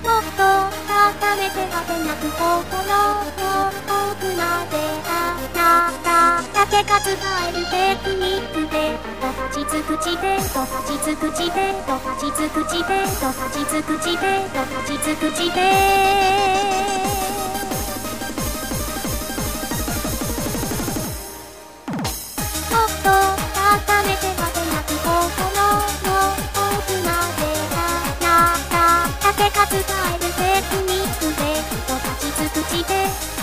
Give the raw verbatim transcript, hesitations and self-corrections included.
もっと高めて果てなく心の奥まであなただけが使えるテクニックでと立ちつく地でと立ちつく地でと立ちつく地でと立ちつく地でと立ちつく地でもっと高めて果てなく心の奥まであなただけが使えるテクニックでと立ちつく地で